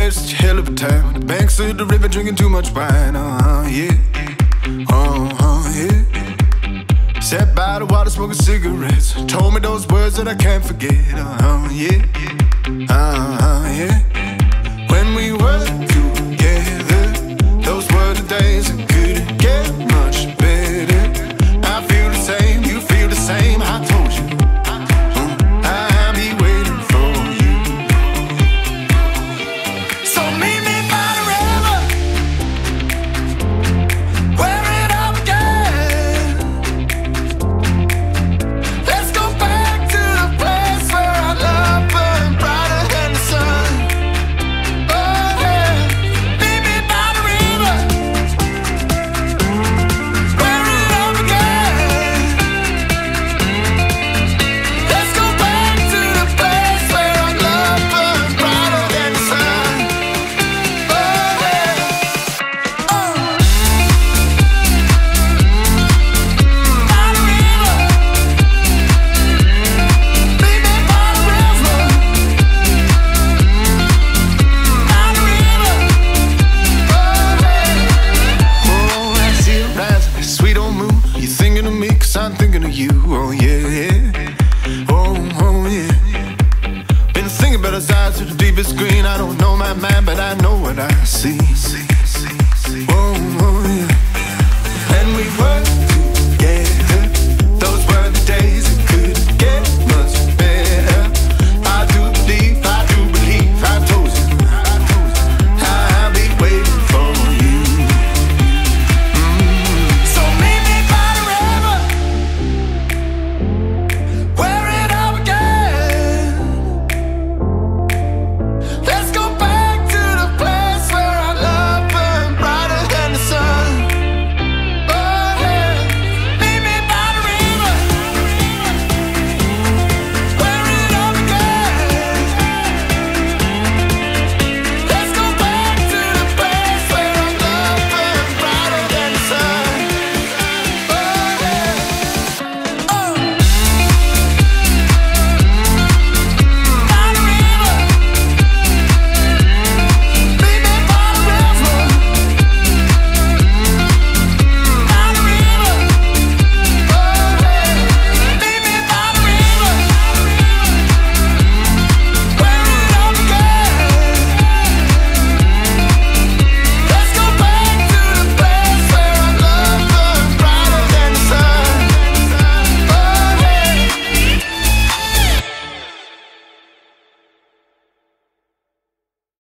had such a hell of a time on the banks of the river, drinking too much wine. Yeah. Yeah. Sat by the water, smoking cigarettes. Told me those words that I can't forget. Yeah. Yeah. When we were together, those were the days that couldn't get much better. I feel the same, you feel the same. I told you, I'll be waiting for you. So meet me by the river, where it all began. Let's go back to the place where our love burned brighter than the sun. Oh yeah, meet me by the river, where it all began. Let's go back to the place where our love burned brighter than the sun. Oh yeah, by the river, meet me by the river, by the river. Oh, I see it rising, sweet old moon. You thinking of me 'cause I'm thinking of you. Oh yeah, yeah. Oh yeah. Been thinking about us eyes to the deepest green. I don't know my mind, but I know what I see.